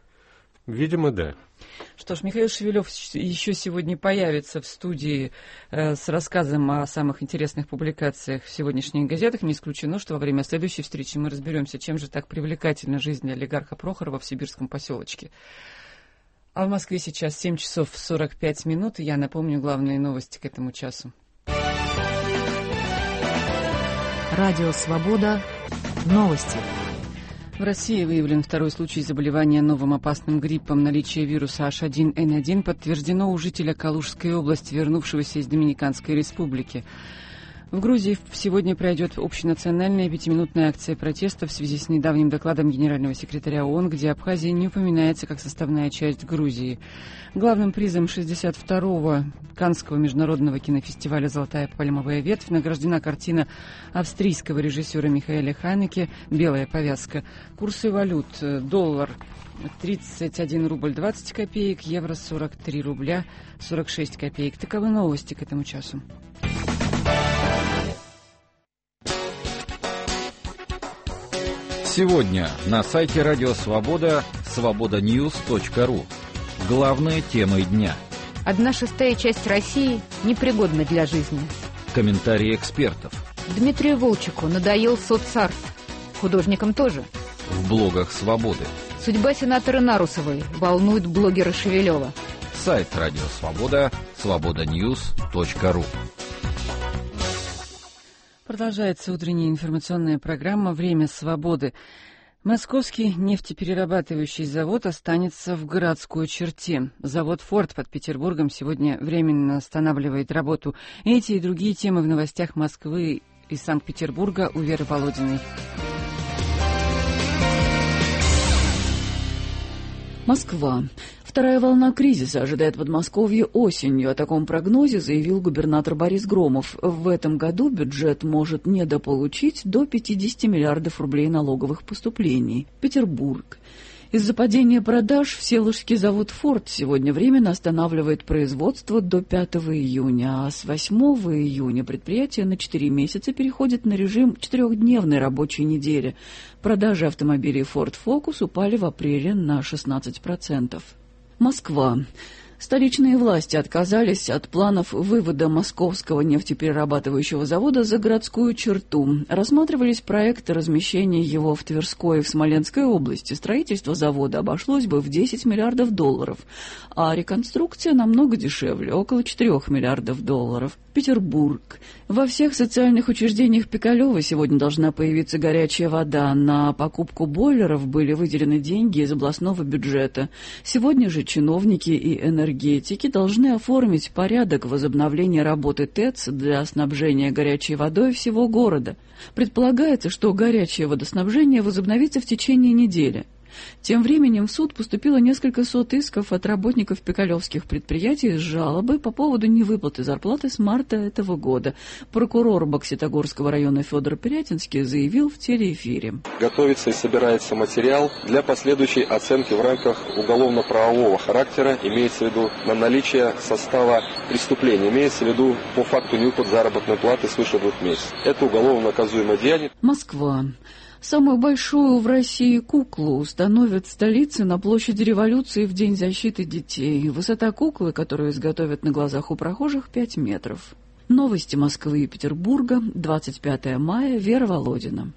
Видимо, да. Что ж, Михаил Шевелев еще сегодня появится в студии э, с рассказом о самых интересных публикациях в сегодняшних газетах. Не исключено, что во время следующей встречи мы разберемся, чем же так привлекательна жизнь олигарха Прохорова в сибирском поселочке. А в Москве сейчас семь часов сорок пять минут, и я напомню главные новости к этому часу. Радио «Свобода». Новости. В России выявлен второй случай заболевания новым опасным гриппом. Наличие вируса эйч один эн один подтверждено у жителя Калужской области, вернувшегося из Доминиканской республики. В Грузии сегодня пройдет общенациональная пятиминутная акция протеста в связи с недавним докладом генерального секретаря ООН, где Абхазия не упоминается как составная часть Грузии. Главным призом шестьдесят второго Каннского международного кинофестиваля «Золотая пальмовая ветвь» награждена картина австрийского режиссера Михаэля Ханеке «Белая повязка». Курсы валют: доллар тридцать один рубль двадцать копеек, евро сорок три рубля сорок шесть копеек. Таковы новости к этому часу. Сегодня на сайте Радио Свобода свобода ньюс точка ру. Главные темы дня. Одна шестая часть России непригодна для жизни. Комментарии экспертов. Дмитрию Волчеку надоел соцарт. Художникам тоже. В блогах Свободы. Судьба сенатора Нарусовой волнует блогера Шевелева. Сайт Радио Свобода свобода ньюс точка ру. Продолжается утренняя информационная программа «Время свободы». Московский нефтеперерабатывающий завод останется в городской черте. Завод «Форд» под Петербургом сегодня временно останавливает работу. Эти и другие темы в новостях Москвы и Санкт-Петербурга у Веры Володиной. Москва. Вторая волна кризиса ожидает Подмосковье осенью. О таком прогнозе заявил губернатор Борис Громов. В этом году бюджет может недополучить до пятьдесят миллиардов рублей налоговых поступлений. Петербург. Из-за падения продаж Всеволожский завод «Форд» сегодня временно останавливает производство до пятого июня, а с восьмого июня предприятие на четыре месяца переходит на режим четырехдневной рабочей недели. Продажи автомобилей Ford Focus упали в апреле на шестнадцать процентов. Москва. Столичные власти отказались от планов вывода московского нефтеперерабатывающего завода за городскую черту. Рассматривались проекты размещения его в Тверской и в Смоленской области. Строительство завода обошлось бы в десять миллиардов долларов, а реконструкция намного дешевле, около четырёх миллиардов долларов. Петербург. Во всех социальных учреждениях Пикалева сегодня должна появиться горячая вода. На покупку бойлеров были выделены деньги из областного бюджета. Сегодня же чиновники и энергетики должны оформить порядок возобновления работы ТЭЦ для снабжения горячей водой всего города. Предполагается, что горячее водоснабжение возобновится в течение недели. Тем временем в суд поступило несколько сот исков от работников пикалевских предприятий с жалобой по поводу невыплаты зарплаты с марта этого года. Прокурор Бокситогорского района Федор Пирятинский заявил в телеэфире. Готовится и собирается материал для последующей оценки в рамках уголовно-правового характера, имеется в виду на наличие состава преступления, имеется в виду по факту невыплаты заработной платы свыше двух месяцев. Это уголовно наказуемое деяние. Москва. Самую большую в России куклу установят в столице на площади Революции в День защиты детей. Высота куклы, которую изготовят на глазах у прохожих, пять метров. Новости Москвы и Петербурга. двадцать пятого мая. Вера Володина.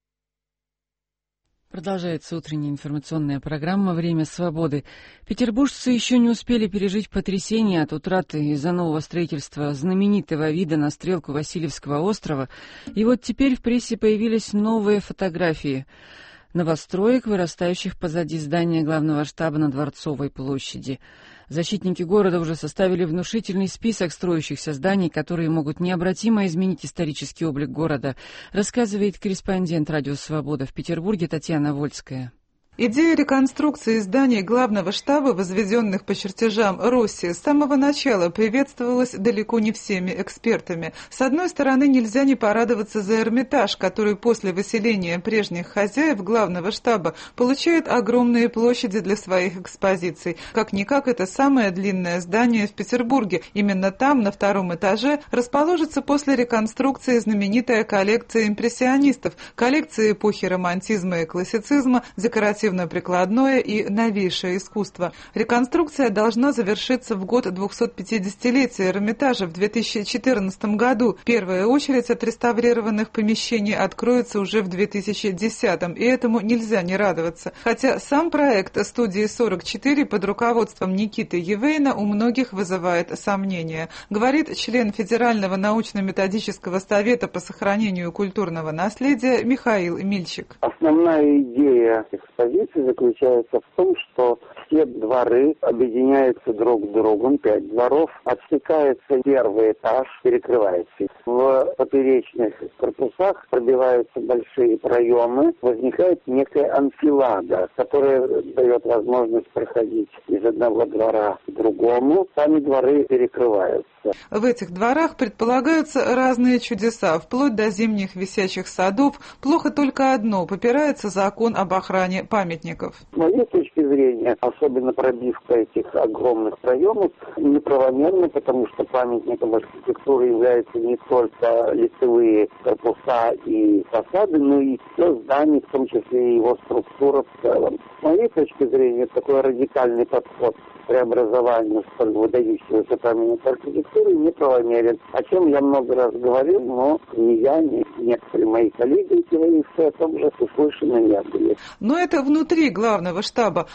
Продолжается утренняя информационная программа «Время свободы». Петербуржцы еще не успели пережить потрясение от утраты из-за нового строительства знаменитого вида на стрелку Васильевского острова. И вот теперь в прессе появились новые фотографии новостроек, вырастающих позади здания главного штаба на Дворцовой площади. Защитники города уже составили внушительный список строящихся зданий, которые могут необратимо изменить исторический облик города, рассказывает корреспондент «Радио Свобода» в Петербурге Татьяна Вольская. Идея реконструкции зданий главного штаба, возведенных по чертежам Росси, с самого начала приветствовалась далеко не всеми экспертами. С одной стороны, нельзя не порадоваться за Эрмитаж, который после выселения прежних хозяев главного штаба получает огромные площади для своих экспозиций. Как-никак, это самое длинное здание в Петербурге. Именно там, на втором этаже, расположится после реконструкции знаменитая коллекция импрессионистов, коллекция эпохи романтизма и классицизма, декоративных прикладное и новейшее искусство. Реконструкция должна завершиться в год двухсотпятидесятилетия Эрмитажа в две тысячи четырнадцатом году. Первая очередь отреставрированных помещений откроется уже в две тысячи десятом, и этому нельзя не радоваться. Хотя сам проект студии сорок четыре под руководством Никиты Евейна у многих вызывает сомнения. Говорит член Федерального научно-методического совета по сохранению культурного наследия Михаил Мильчик. Основная идея экспозиции заключается в том, что все дворы объединяются друг с другом, пять дворов, отсекается первый этаж, перекрывается. В поперечных корпусах пробиваются большие проемы, возникает некая анфилада, которая дает возможность проходить из одного двора к другому, сами дворы перекрываются. В этих дворах предполагаются разные чудеса, вплоть до зимних висячих садов. Плохо только одно – попирается закон об охране памятников. С моей точки зрения, особенно пробивка этих огромных проемов неправомерна, потому что памятником архитектуры являются не только лицевые корпуса и фасады, но и все здание, в том числе и его структура в целом. С моей точки зрения, такой радикальный подход преобразованию столь выдающегося памятника архитектуры неправомерен. О чем я много раз говорил, но ни я, ни некоторые мои коллеги, говорившие о том же, услышаны не были. Но это внутри главного штаба.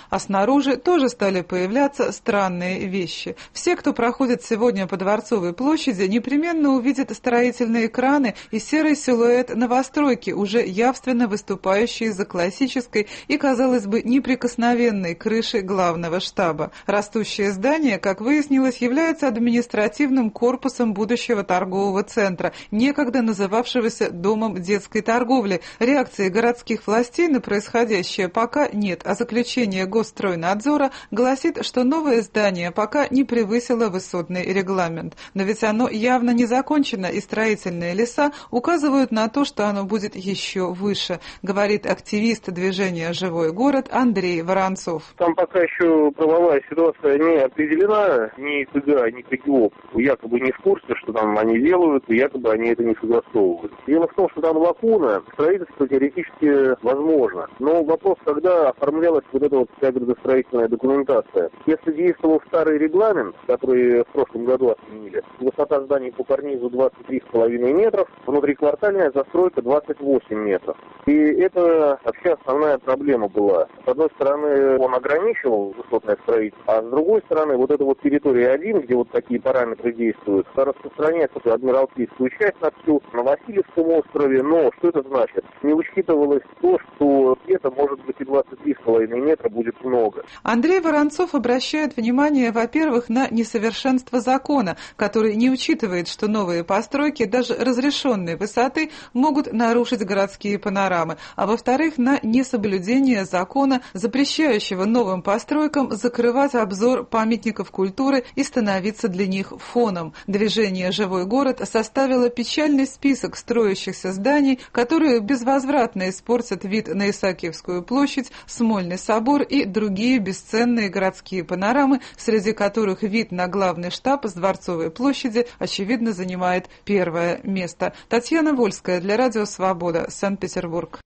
а снаружи тоже стали появляться странные вещи. Все, кто проходит сегодня по Дворцовой площади, непременно увидят строительные краны и серый силуэт новостройки, уже явственно выступающие за классической и, казалось бы, неприкосновенной крышей главного штаба. Растущее здание, как выяснилось, является административным корпусом будущего торгового центра, некогда называвшегося Домом детской торговли. Реакции городских властей на происходящее пока нет, а заключение Госстройнадзора гласит, что новое здание пока не превысило высотный регламент. Но ведь оно явно не закончено, и строительные леса указывают на то, что оно будет еще выше, говорит активист движения «Живой город» Андрей Воронцов. Там пока еще правовая ситуация не определена, ни КГА, ни КГО якобы не в курсе, что там они делают, и якобы они это не согласовывают. Дело в том, что там лакуна, строительство теоретически возможно. Но вопрос, когда оформлялась вот эта вот вся градостроительная документация. Если действовал старый регламент, который в прошлом году отменили, высота зданий по карнизу двадцать три с половиной метров, внутриквартальная застройка двадцать восемь метров. И это вообще основная проблема была. С одной стороны, он ограничивал высотное строительство, а с другой стороны, вот эта вот территория один, где вот такие параметры действуют, распространяется Адмиралтейскую часть на всю, на Васильевском острове, но что это значит? Не учитывалось то, что где-то, может быть, и двадцать три с половиной метра будет много. Андрей Воронцов обращает внимание, во-первых, на несовершенство закона, который не учитывает, что новые постройки, даже разрешенной высоты, могут нарушить городские панорамы, а во-вторых, на несоблюдение закона, запрещающего новым постройкам закрывать обзор памятников культуры и становиться для них фоном. Движение «Живой город» составило печальный список строящихся зданий, которые безвозвратно испортят вид на Исаакиевскую площадь, Смольный собор и другие бесценные городские панорамы, среди которых вид на главный штаб с Дворцовой площади, очевидно, занимает первое место. Татьяна Вольская для Радио Свобода, Санкт-Петербург.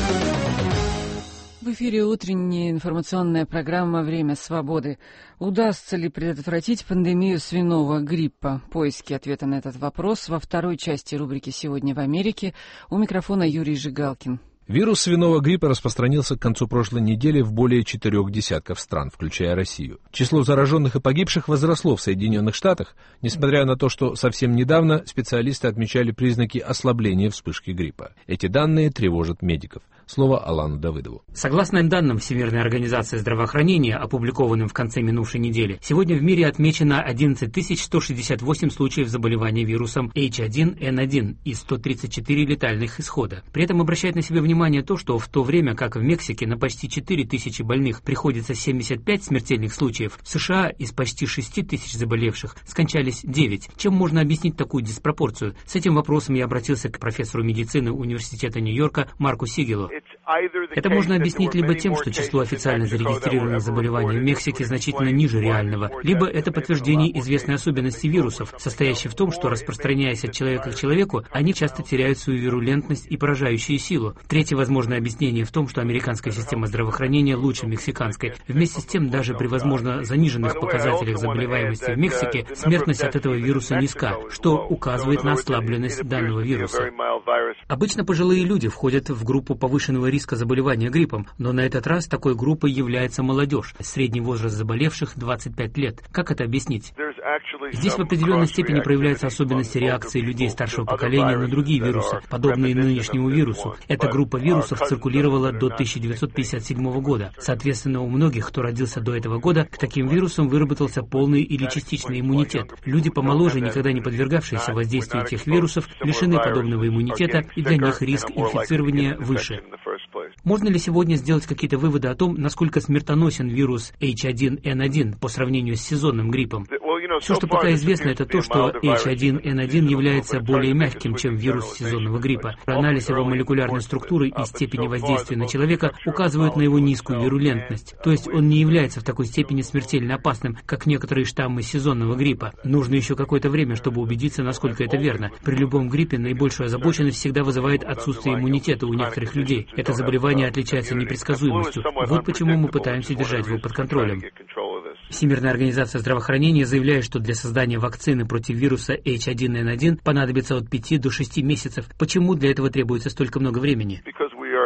В эфире утренняя информационная программа «Время свободы». Удастся ли предотвратить пандемию свиного гриппа? Поиски ответа на этот вопрос во второй части рубрики «Сегодня в Америке». У микрофона Юрий Жигалкин. Вирус свиного гриппа распространился к концу прошлой недели в более четырех десятков стран, включая Россию. Число зараженных и погибших возросло в Соединенных Штатах, несмотря на то, что совсем недавно специалисты отмечали признаки ослабления вспышки гриппа. Эти данные тревожат медиков. Слово Алану Давыдову. Согласно данным Всемирной организации здравоохранения, опубликованным в конце минувшей недели, сегодня в мире отмечено одиннадцать тысяч сто шестьдесят восемь случаев заболевания вирусом эйч один эн один и сто тридцать четыре летальных исхода. При этом обращает на себя внимание то, что в то время, как в Мексике на почти четыре тысячи больных приходится семьдесят пять смертельных случаев, в США из почти шести тысяч заболевших скончались девять. Чем можно объяснить такую диспропорцию? С этим вопросом я обратился к профессору медицины Университета Нью-Йорка Марку Сигелу. Это можно объяснить либо тем, что число официально зарегистрированных заболеваний в Мексике значительно ниже реального, либо это подтверждение известной особенности вирусов, состоящей в том, что, распространяясь от человека к человеку, они часто теряют свою вирулентность и поражающую силу. Третье возможное объяснение в том, что американская система здравоохранения лучше мексиканской. Вместе с тем, даже при, возможно, заниженных показателях заболеваемости в Мексике, смертность от этого вируса низка, что указывает на ослабленность данного вируса. Обычно пожилые люди входят в группу повышенного риска заболевания гриппом, но на этот раз такой группой является молодежь. Средний возраст заболевших двадцать пять лет. Как это объяснить? Здесь в определенной степени проявляются особенности реакции людей старшего поколения на другие вирусы, подобные нынешнему вирусу. Эта группа вирусов циркулировала до тысяча девятьсот пятьдесят седьмого года. Соответственно, у многих, кто родился до этого года, к таким вирусам выработался полный или частичный иммунитет. Люди помоложе, никогда не подвергавшиеся воздействию этих вирусов, лишены подобного иммунитета, и для них риск инфицирования выше. Можно ли сегодня сделать какие-то выводы о том, насколько смертоносен вирус эйч один эн один по сравнению с сезонным гриппом? Все, что пока известно, это то, что эйч один эн один является более мягким, чем вирус сезонного гриппа. Анализ его молекулярной структуры и степени воздействия на человека указывают на его низкую вирулентность. То есть он не является в такой степени смертельно опасным, как некоторые штаммы сезонного гриппа. Нужно еще какое-то время, чтобы убедиться, насколько это верно. При любом гриппе наибольшую озабоченность всегда вызывает отсутствие иммунитета у некоторых людей. Это заболевание отличается непредсказуемостью. Вот почему мы пытаемся держать его под контролем. Всемирная организация здравоохранения заявляет, что для создания вакцины против вируса эйч один эн один понадобится от пяти до шести месяцев. Почему для этого требуется столько много времени?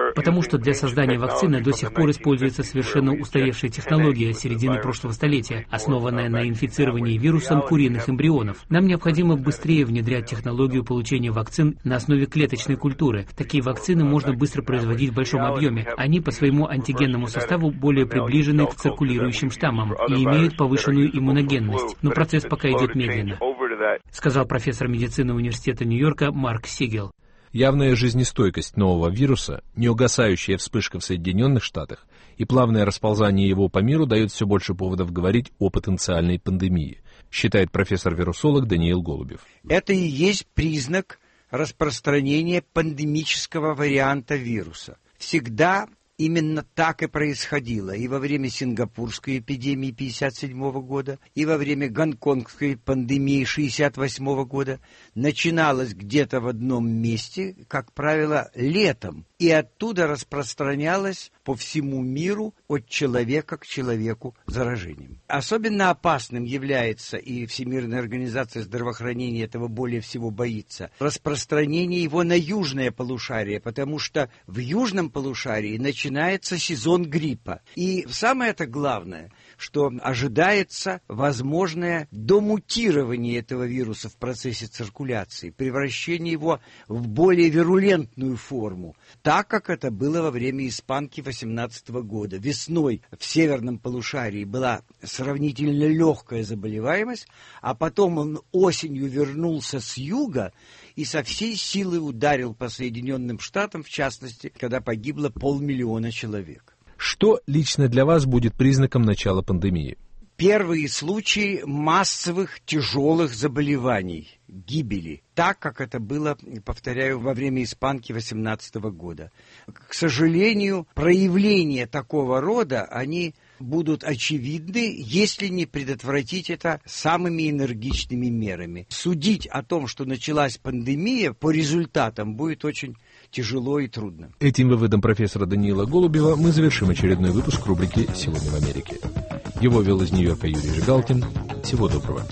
Потому что для создания вакцины до сих пор используется совершенно устаревшая технология середины прошлого столетия, основанная на инфицировании вирусом куриных эмбрионов. Нам необходимо быстрее внедрять технологию получения вакцин на основе клеточной культуры. Такие вакцины можно быстро производить в большом объеме. Они по своему антигенному составу более приближены к циркулирующим штаммам и имеют повышенную иммуногенность. Но процесс пока идет медленно, сказал профессор медицины университета Нью-Йорка Марк Сигел. Явная жизнестойкость нового вируса, неугасающая вспышка в Соединенных Штатах и плавное расползание его по миру дает все больше поводов говорить о потенциальной пандемии, считает профессор-вирусолог Даниил Голубев. Это и есть признак распространения пандемического варианта вируса. Всегда именно так и происходило и во время сингапурской эпидемии пятьдесят седьмого года, и во время гонконгской пандемии шестьдесят восьмого года. Начиналось где-то в одном месте, как правило, летом, и оттуда распространялось по всему миру от человека к человеку заражением. Особенно опасным является, и Всемирная организация здравоохранения этого более всего боится, распространение его на южное полушарие, потому что в южном полушарии начинается начинается сезон гриппа. И самое-то главное, что ожидается возможное домутирование этого вируса в процессе циркуляции, превращение его в более вирулентную форму, так как это было во время испанки восемнадцатого года. Весной в северном полушарии была сравнительно легкая заболеваемость, а потом он осенью вернулся с юга и со всей силы ударил по Соединенным Штатам, в частности, когда погибло полмиллиона человек. Что лично для вас будет признаком начала пандемии? Первые случаи массовых тяжелых заболеваний, гибели, так как это было, повторяю, во время испанки восемнадцатого года. К сожалению, проявления такого рода, они будут очевидны, если не предотвратить это самыми энергичными мерами. Судить о том, что началась пандемия, по результатам будет очень тяжело и трудно. Этим выводом профессора Даниила Голубева мы завершим очередной выпуск рубрики «Сегодня в Америке». Его вел из Нью-Йорка Юрий Жигалкин. Всего доброго.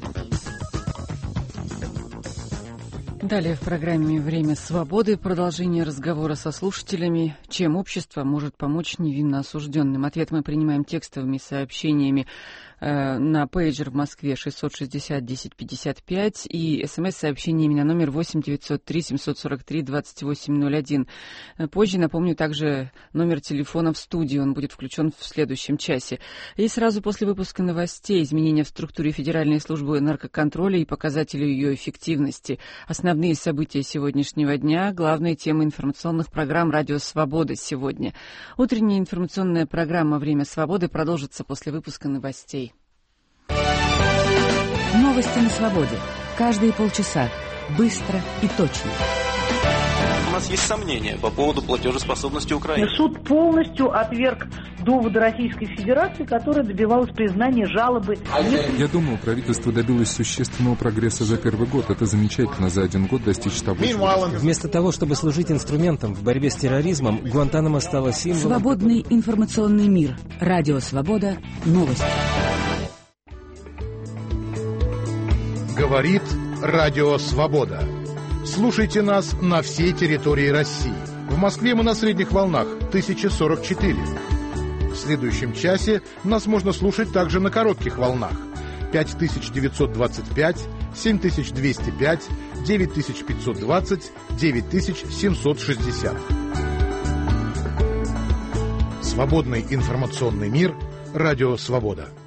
Далее в программе «Время свободы» продолжение разговора со слушателями. Чем общество может помочь невинно осужденным? Ответ мы принимаем текстовыми сообщениями э, на пейджер в Москве шестьсот шестьдесят десять пятьдесят пять и смс-сообщениями на номер восемь девятьсот три семьсот сорок три двадцать восемь ноль один. Позже напомню также номер телефона в студии, он будет включен в следующем часе. И сразу после выпуска новостей изменения в структуре Федеральной службы наркоконтроля и показатели ее эффективности. Основные события сегодняшнего дня, главные темы информационных программ «Радио Свобода» сегодня. Утренняя информационная программа «Время свободы» продолжится после выпуска новостей. Новости на свободе. Каждые полчаса. Быстро и точно. У нас есть сомнения по поводу платежеспособности Украины. Суд полностью отверг доводы Российской Федерации, которая добивалась признания жалобы. Я думаю, правительство добилось существенного прогресса за первый год. Это замечательно, за один год достичь того. Вместо того, чтобы служить инструментом в борьбе с терроризмом, Гуантанамо стало символом... Свободный информационный мир. Радио Свобода. Новости. Говорит Радио Свобода. Слушайте нас на всей территории России. В Москве мы на средних волнах тысяча сорок четыре. В следующем часе нас можно слушать также на коротких волнах пять тысяч девятьсот двадцать пять, семь тысяч двести пять, девять тысяч пятьсот двадцать, девять тысяч семьсот шестьдесят. Свободный информационный мир. Радио Свобода.